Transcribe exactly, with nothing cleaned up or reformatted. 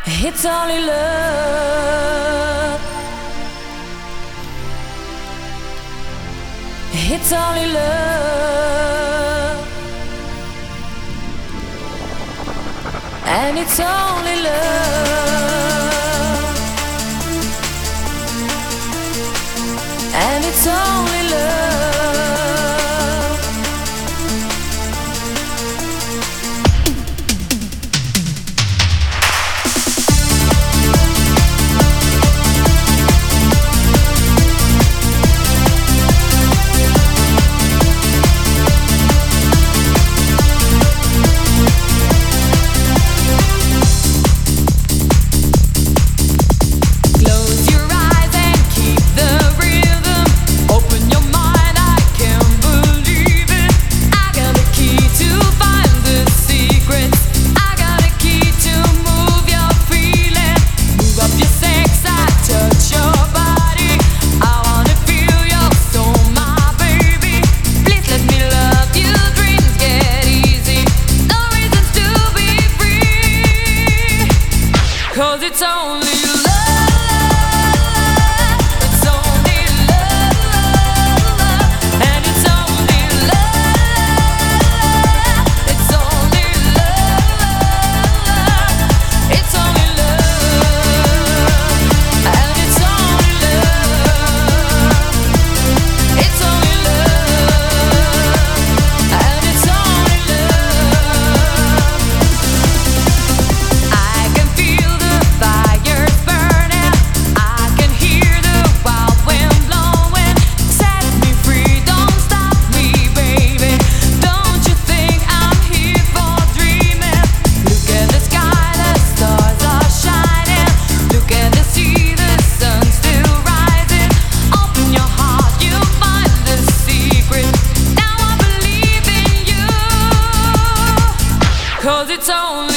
It's only love. It's only love. And it's only love. And it's only love. Cause it's only love. It's only love. And it's only love. It's only love. It's only love. And it's only love. It's only love. And it's only love. I can feel the fire's burning. I can hear the wild wind blowing. Set me free, don't stop me, baby. Don't you think I'm here for dreaming? Look at the sky, the stars are shining. Look at the sea, the sun's still rising. Open your heart, you'll find the secret. Now I believe in you. Cause it's only